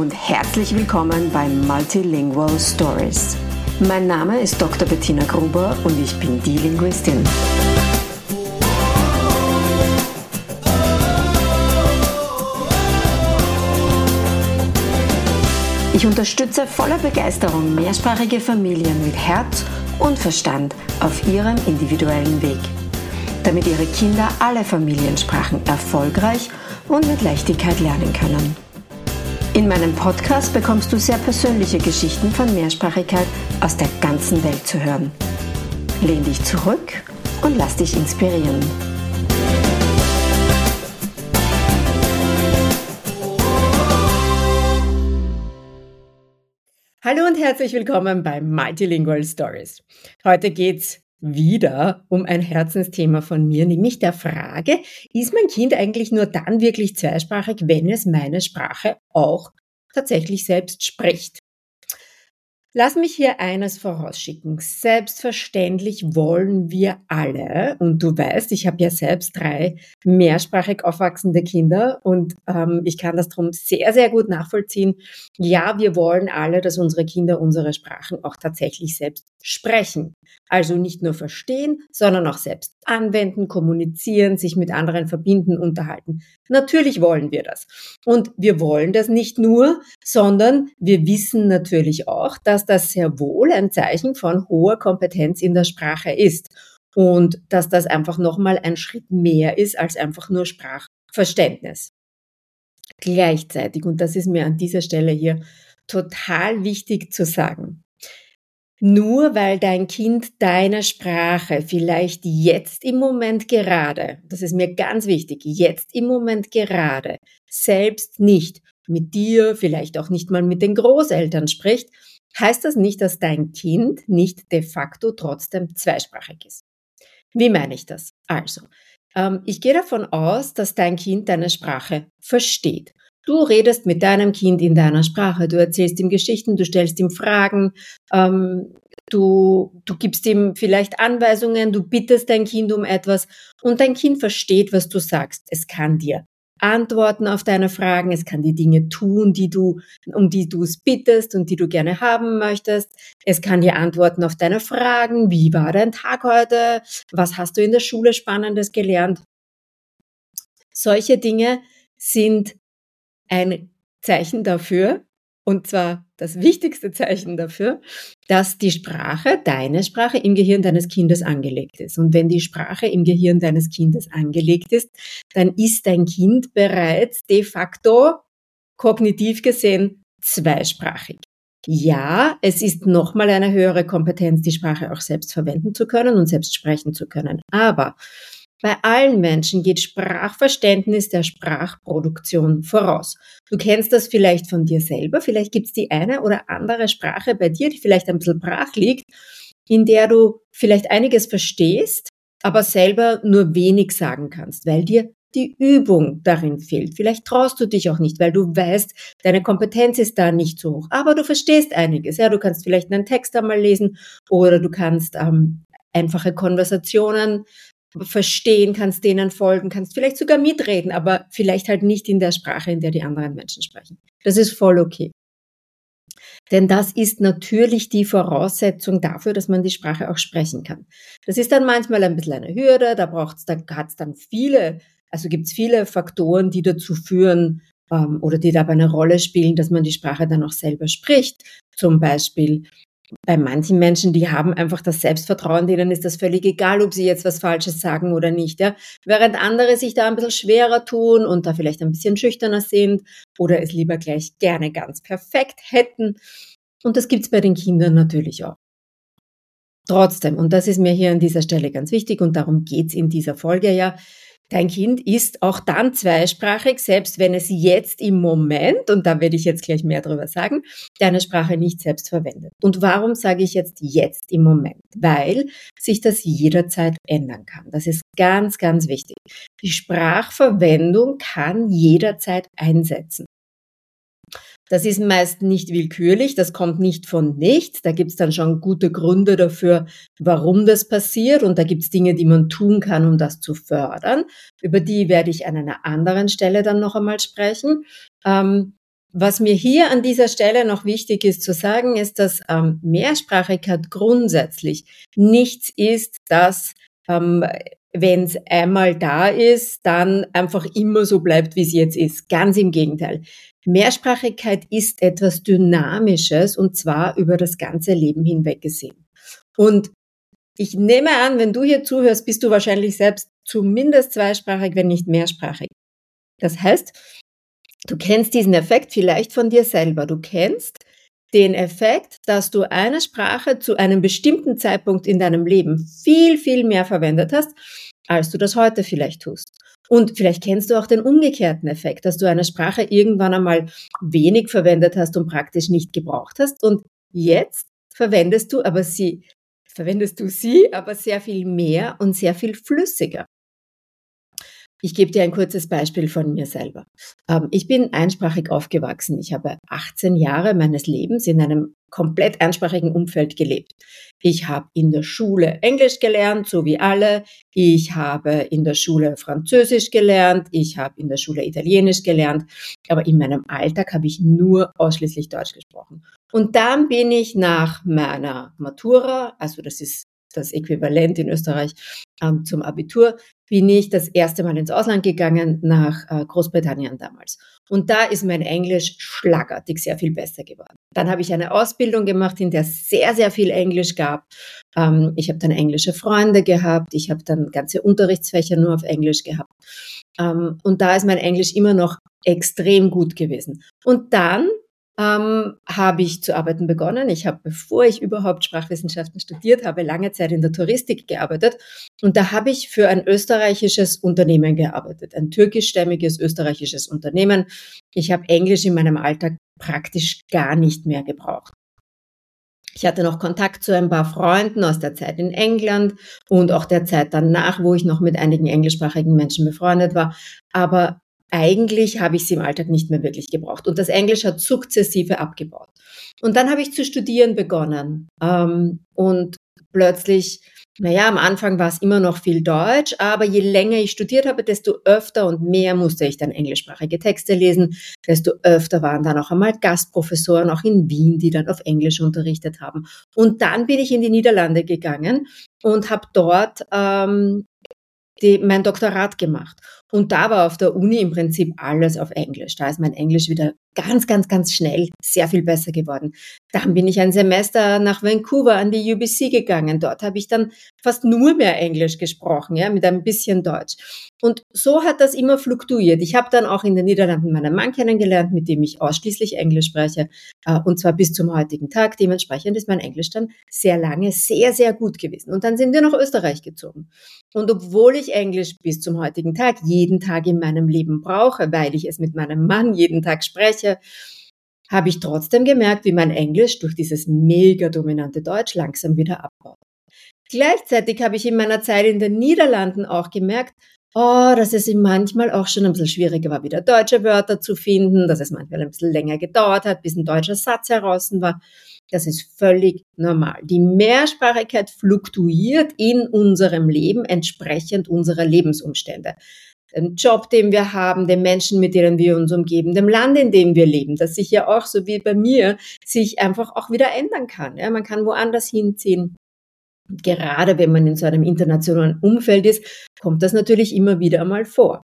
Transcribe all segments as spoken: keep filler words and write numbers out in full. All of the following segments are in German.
und herzlich willkommen bei Multilingual Stories. Mein Name ist Doktor Bettina Gruber und ich bin die Linguistin. Ich unterstütze voller Begeisterung mehrsprachige Familien mit Herz und Verstand auf ihrem individuellen Weg, damit ihre Kinder alle Familiensprachen erfolgreich und mit Leichtigkeit lernen können. In meinem Podcast bekommst du sehr persönliche Geschichten von Mehrsprachigkeit aus der ganzen Welt zu hören. Lehn dich zurück und lass dich inspirieren. Hallo und herzlich willkommen bei Multilingual Stories. Heute geht's wieder um ein Herzensthema von mir, nämlich der Frage, ist mein Kind eigentlich nur dann wirklich zweisprachig, wenn es meine Sprache auch tatsächlich selbst spricht? Lass mich hier eines vorausschicken. Selbstverständlich wollen wir alle, und du weißt, ich habe ja selbst drei mehrsprachig aufwachsende Kinder und ähm, ich kann das darum sehr, sehr gut nachvollziehen. Ja, wir wollen alle, dass unsere Kinder unsere Sprachen auch tatsächlich selbst sprechen. Also nicht nur verstehen, sondern auch selbst anwenden, kommunizieren, sich mit anderen verbinden, unterhalten. Natürlich wollen wir das. Und wir wollen das nicht nur, sondern wir wissen natürlich auch, dass das sehr wohl ein Zeichen von hoher Kompetenz in der Sprache ist und dass das einfach nochmal ein Schritt mehr ist als einfach nur Sprachverständnis. Gleichzeitig, und das ist mir an dieser Stelle hier total wichtig zu sagen, nur weil dein Kind deine Sprache vielleicht jetzt im Moment gerade, das ist mir ganz wichtig, jetzt im Moment gerade selbst nicht mit dir, vielleicht auch nicht mal mit den Großeltern spricht, heißt das nicht, dass dein Kind nicht de facto trotzdem zweisprachig ist. Wie meine ich das? Also, ähm, ich gehe davon aus, dass dein Kind deine Sprache versteht. Du redest mit deinem Kind in deiner Sprache, du erzählst ihm Geschichten, du stellst ihm Fragen, ähm, du, du gibst ihm vielleicht Anweisungen, du bittest dein Kind um etwas und dein Kind versteht, was du sagst. Es kann dir antworten auf deine Fragen, es kann die Dinge tun, die du, um die du es bittest und die du gerne haben möchtest. Es kann dir antworten auf deine Fragen, wie war dein Tag heute, was hast du in der Schule Spannendes gelernt. Solche Dinge sind ein Zeichen dafür, und zwar das wichtigste Zeichen dafür, dass die Sprache, deine Sprache, im Gehirn deines Kindes angelegt ist. Und wenn die Sprache im Gehirn deines Kindes angelegt ist, dann ist dein Kind bereits de facto, kognitiv gesehen, zweisprachig. Ja, es ist nochmal eine höhere Kompetenz, die Sprache auch selbst verwenden zu können und selbst sprechen zu können. Aber bei allen Menschen geht Sprachverständnis der Sprachproduktion voraus. Du kennst das vielleicht von dir selber, vielleicht gibt es die eine oder andere Sprache bei dir, die vielleicht ein bisschen brach liegt, in der du vielleicht einiges verstehst, aber selber nur wenig sagen kannst, weil dir die Übung darin fehlt. Vielleicht traust du dich auch nicht, weil du weißt, deine Kompetenz ist da nicht so hoch, aber du verstehst einiges. Ja, du kannst vielleicht einen Text einmal lesen oder du kannst ähm, einfache Konversationen verstehen, kannst denen folgen, kannst vielleicht sogar mitreden, aber vielleicht halt nicht in der Sprache, in der die anderen Menschen sprechen. Das ist voll okay. Denn das ist natürlich die Voraussetzung dafür, dass man die Sprache auch sprechen kann. Das ist dann manchmal ein bisschen eine Hürde, da braucht's, da hat's dann viele, also gibt's viele Faktoren, die dazu führen ähm, oder die dabei eine Rolle spielen, dass man die Sprache dann auch selber spricht. Zum Beispiel bei manchen Menschen, die haben einfach das Selbstvertrauen, denen ist das völlig egal, ob sie jetzt was Falsches sagen oder nicht, ja. Während andere sich da ein bisschen schwerer tun und da vielleicht ein bisschen schüchterner sind oder es lieber gleich gerne ganz perfekt hätten. Und das gibt's bei den Kindern natürlich auch. Trotzdem, und das ist mir hier an dieser Stelle ganz wichtig und darum geht's in dieser Folge ja, dein Kind ist auch dann zweisprachig, selbst wenn es jetzt im Moment, und da werde ich jetzt gleich mehr drüber sagen, deine Sprache nicht selbst verwendet. Und warum sage ich jetzt jetzt im Moment? Weil sich das jederzeit ändern kann. Das ist ganz, ganz wichtig. Die Sprachverwendung kann jederzeit einsetzen. Das ist meist nicht willkürlich, das kommt nicht von nichts. Da gibt's dann schon gute Gründe dafür, warum das passiert. Und da gibt's Dinge, die man tun kann, um das zu fördern. Über die werde ich an einer anderen Stelle dann noch einmal sprechen. Ähm, Was mir hier an dieser Stelle noch wichtig ist zu sagen, ist, dass ähm, Mehrsprachigkeit grundsätzlich nichts ist, das, ähm, wenn es einmal da ist, dann einfach immer so bleibt, wie es jetzt ist. Ganz im Gegenteil. Mehrsprachigkeit ist etwas Dynamisches und zwar über das ganze Leben hinweg gesehen. Und ich nehme an, wenn du hier zuhörst, bist du wahrscheinlich selbst zumindest zweisprachig, wenn nicht mehrsprachig. Das heißt, du kennst diesen Effekt vielleicht von dir selber. Du kennst den Effekt, dass du eine Sprache zu einem bestimmten Zeitpunkt in deinem Leben viel, viel mehr verwendet hast, als du das heute vielleicht tust. Und vielleicht kennst du auch den umgekehrten Effekt, dass du eine Sprache irgendwann einmal wenig verwendet hast und praktisch nicht gebraucht hast. Und jetzt verwendest du aber sie, verwendest du sie aber sehr viel mehr und sehr viel flüssiger. Ich gebe dir ein kurzes Beispiel von mir selber. Ähm, ich bin einsprachig aufgewachsen. Ich habe achtzehn Jahre meines Lebens in einem komplett einsprachigen Umfeld gelebt. Ich habe in der Schule Englisch gelernt, so wie alle. Ich habe in der Schule Französisch gelernt. Ich habe in der Schule Italienisch gelernt. Aber in meinem Alltag habe ich nur ausschließlich Deutsch gesprochen. Und dann bin ich nach meiner Matura, also das ist das Äquivalent in Österreich ähm, zum Abitur, bin ich das erste Mal ins Ausland gegangen, nach äh, Großbritannien damals. Und da ist mein Englisch schlagartig sehr viel besser geworden. Dann habe ich eine Ausbildung gemacht, in der es sehr, sehr viel Englisch gab. Ähm, ich habe dann englische Freunde gehabt. Ich habe dann ganze Unterrichtsfächer nur auf Englisch gehabt. Ähm, und da ist mein Englisch immer noch extrem gut gewesen. Und dann ähm, habe ich zu arbeiten begonnen. Ich habe, bevor ich überhaupt Sprachwissenschaften studiert habe, lange Zeit in der Touristik gearbeitet. Und da habe ich für ein österreichisches Unternehmen gearbeitet, ein türkischstämmiges österreichisches Unternehmen. Ich habe Englisch in meinem Alltag praktisch gar nicht mehr gebraucht. Ich hatte noch Kontakt zu ein paar Freunden aus der Zeit in England und auch der Zeit danach, wo ich noch mit einigen englischsprachigen Menschen befreundet war. Aber eigentlich habe ich sie im Alltag nicht mehr wirklich gebraucht. Und das Englisch hat sukzessive abgebaut. Und dann habe ich zu studieren begonnen. Ähm, und plötzlich, naja, am Anfang war es immer noch viel Deutsch, aber je länger ich studiert habe, desto öfter und mehr musste ich dann englischsprachige Texte lesen, desto öfter waren dann auch einmal Gastprofessoren, auch in Wien, die dann auf Englisch unterrichtet haben. Und dann bin ich in die Niederlande gegangen und habe dort ähm, die, mein Doktorat gemacht. Und da war auf der Uni im Prinzip alles auf Englisch. Da ist mein Englisch wieder ganz, ganz, ganz schnell sehr viel besser geworden. Dann bin ich ein Semester nach Vancouver an die U B C gegangen. Dort habe ich dann fast nur mehr Englisch gesprochen, ja, mit ein bisschen Deutsch. Und so hat das immer fluktuiert. Ich habe dann auch in den Niederlanden meinen Mann kennengelernt, mit dem ich ausschließlich Englisch spreche, und zwar bis zum heutigen Tag. Dementsprechend ist mein Englisch dann sehr lange sehr, sehr gut gewesen. Und dann sind wir nach Österreich gezogen. Und obwohl ich Englisch bis zum heutigen Tag jeden Tag in meinem Leben brauche, weil ich es mit meinem Mann jeden Tag spreche, habe ich trotzdem gemerkt, wie mein Englisch durch dieses mega dominante Deutsch langsam wieder abbaut. Gleichzeitig habe ich in meiner Zeit in den Niederlanden auch gemerkt, oh, dass es manchmal auch schon ein bisschen schwieriger war, wieder deutsche Wörter zu finden, dass es manchmal ein bisschen länger gedauert hat, bis ein deutscher Satz heraus war. Das ist völlig normal. Die Mehrsprachigkeit fluktuiert in unserem Leben entsprechend unserer Lebensumstände. Dem Job, den wir haben, den Menschen, mit denen wir uns umgeben, dem Land, in dem wir leben, das sich ja auch, so wie bei mir, sich einfach auch wieder ändern kann. Ja, man kann woanders hinziehen. Und gerade wenn man in so einem internationalen Umfeld ist, kommt das natürlich immer wieder mal vor.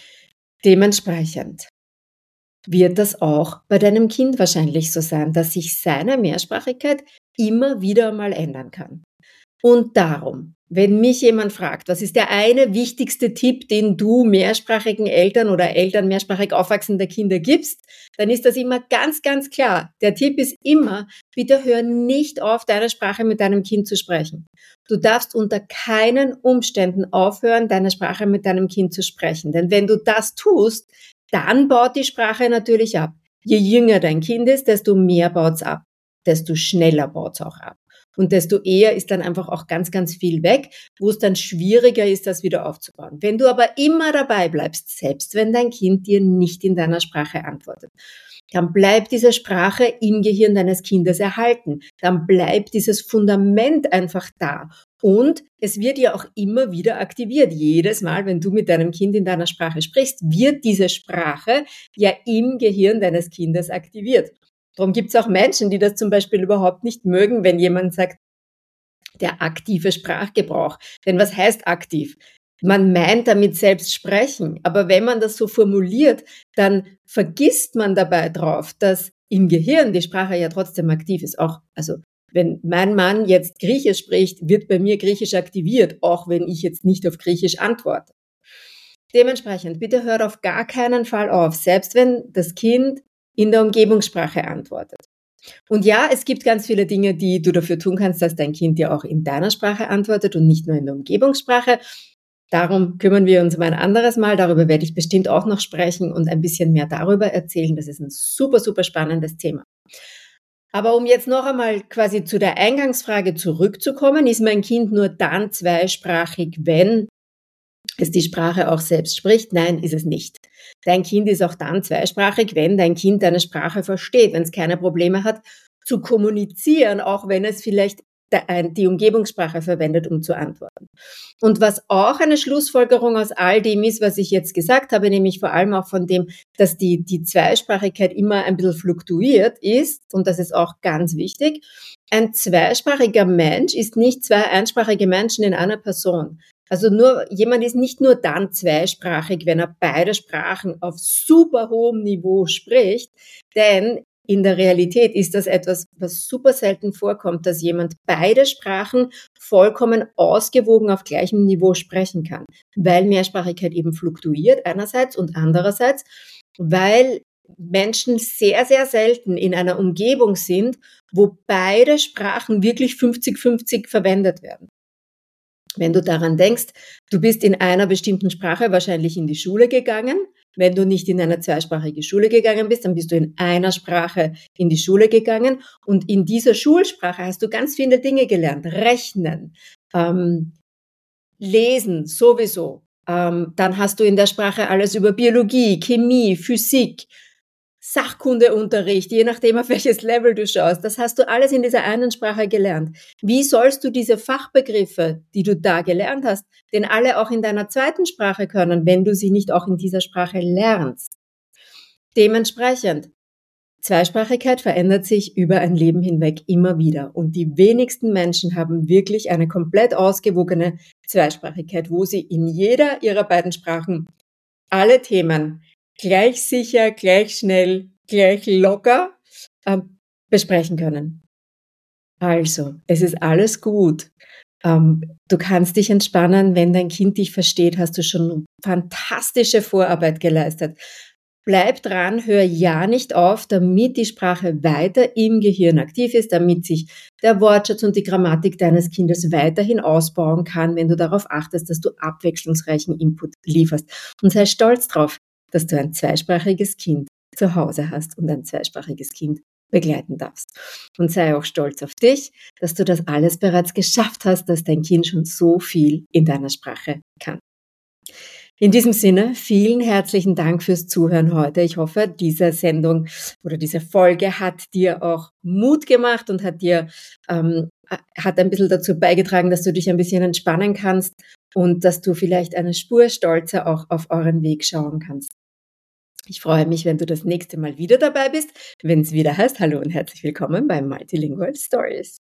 Dementsprechend wird das auch bei deinem Kind wahrscheinlich so sein, dass sich seine Mehrsprachigkeit immer wieder mal ändern kann. Und darum, wenn mich jemand fragt, was ist der eine wichtigste Tipp, den du mehrsprachigen Eltern oder Eltern mehrsprachig aufwachsender Kinder gibst, dann ist das immer ganz, ganz klar. Der Tipp ist immer, bitte hör nicht auf, deine Sprache mit deinem Kind zu sprechen. Du darfst unter keinen Umständen aufhören, deine Sprache mit deinem Kind zu sprechen. Denn wenn du das tust, dann baut die Sprache natürlich ab. Je jünger dein Kind ist, desto mehr baut's ab, desto schneller baut's auch ab. Und desto eher ist dann einfach auch ganz, ganz viel weg, wo es dann schwieriger ist, das wieder aufzubauen. Wenn du aber immer dabei bleibst, selbst wenn dein Kind dir nicht in deiner Sprache antwortet, dann bleibt diese Sprache im Gehirn deines Kindes erhalten. Dann bleibt dieses Fundament einfach da. Und es wird ja auch immer wieder aktiviert. Jedes Mal, wenn du mit deinem Kind in deiner Sprache sprichst, wird diese Sprache ja im Gehirn deines Kindes aktiviert. Darum gibt es auch Menschen, die das zum Beispiel überhaupt nicht mögen, wenn jemand sagt, der aktive Sprachgebrauch. Denn was heißt aktiv? Man meint damit selbst sprechen, aber wenn man das so formuliert, dann vergisst man dabei drauf, dass im Gehirn die Sprache ja trotzdem aktiv ist. Auch, also wenn mein Mann jetzt Griechisch spricht, wird bei mir Griechisch aktiviert, auch wenn ich jetzt nicht auf Griechisch antworte. Dementsprechend, bitte hört auf gar keinen Fall auf, selbst wenn das Kind in der Umgebungssprache antwortet. Und ja, es gibt ganz viele Dinge, die du dafür tun kannst, dass dein Kind dir auch in deiner Sprache antwortet und nicht nur in der Umgebungssprache. Darum kümmern wir uns mal ein anderes Mal. Darüber werde ich bestimmt auch noch sprechen und ein bisschen mehr darüber erzählen. Das ist ein super, super spannendes Thema. Aber um jetzt noch einmal quasi zu der Eingangsfrage zurückzukommen, ist mein Kind nur dann zweisprachig, wenn es die Sprache auch selbst spricht? Nein, ist es nicht. Dein Kind ist auch dann zweisprachig, wenn dein Kind deine Sprache versteht, wenn es keine Probleme hat zu kommunizieren, auch wenn es vielleicht die Umgebungssprache verwendet, um zu antworten. Und was auch eine Schlussfolgerung aus all dem ist, was ich jetzt gesagt habe, nämlich vor allem auch von dem, dass die, die Zweisprachigkeit immer ein bisschen fluktuiert ist, und das ist auch ganz wichtig, ein zweisprachiger Mensch ist nicht zwei einsprachige Menschen in einer Person. Also nur, jemand ist nicht nur dann zweisprachig, wenn er beide Sprachen auf super hohem Niveau spricht, denn in der Realität ist das etwas, was super selten vorkommt, dass jemand beide Sprachen vollkommen ausgewogen auf gleichem Niveau sprechen kann, weil Mehrsprachigkeit eben fluktuiert einerseits und andererseits, weil Menschen sehr, sehr selten in einer Umgebung sind, wo beide Sprachen wirklich fünfzig fünfzig verwendet werden. Wenn du daran denkst, du bist in einer bestimmten Sprache wahrscheinlich in die Schule gegangen. Wenn du nicht in eine zweisprachige Schule gegangen bist, dann bist du in einer Sprache in die Schule gegangen. Und in dieser Schulsprache hast du ganz viele Dinge gelernt. Rechnen, ähm, lesen sowieso. Ähm, dann hast du in der Sprache alles über Biologie, Chemie, Physik, Sachkundeunterricht, je nachdem, auf welches Level du schaust. Das hast du alles in dieser einen Sprache gelernt. Wie sollst du diese Fachbegriffe, die du da gelernt hast, denn alle auch in deiner zweiten Sprache können, wenn du sie nicht auch in dieser Sprache lernst? Dementsprechend, Zweisprachigkeit verändert sich über ein Leben hinweg immer wieder. Und die wenigsten Menschen haben wirklich eine komplett ausgewogene Zweisprachigkeit, wo sie in jeder ihrer beiden Sprachen alle Themen gleich sicher, gleich schnell, gleich locker äh, besprechen können. Also, es ist alles gut. Ähm, du kannst dich entspannen, wenn dein Kind dich versteht, hast du schon fantastische Vorarbeit geleistet. Bleib dran, hör ja nicht auf, damit die Sprache weiter im Gehirn aktiv ist, damit sich der Wortschatz und die Grammatik deines Kindes weiterhin ausbauen kann, wenn du darauf achtest, dass du abwechslungsreichen Input lieferst. Und sei stolz drauf, dass du ein zweisprachiges Kind zu Hause hast und ein zweisprachiges Kind begleiten darfst. Und sei auch stolz auf dich, dass du das alles bereits geschafft hast, dass dein Kind schon so viel in deiner Sprache kann. In diesem Sinne, vielen herzlichen Dank fürs Zuhören heute. Ich hoffe, diese Sendung oder diese Folge hat dir auch Mut gemacht und hat dir ähm, hat ein bisschen dazu beigetragen, dass du dich ein bisschen entspannen kannst und dass du vielleicht eine Spur stolzer auch auf euren Weg schauen kannst. Ich freue mich, wenn du das nächste Mal wieder dabei bist, wenn es wieder heißt, hallo und herzlich willkommen bei Multilingual Stories.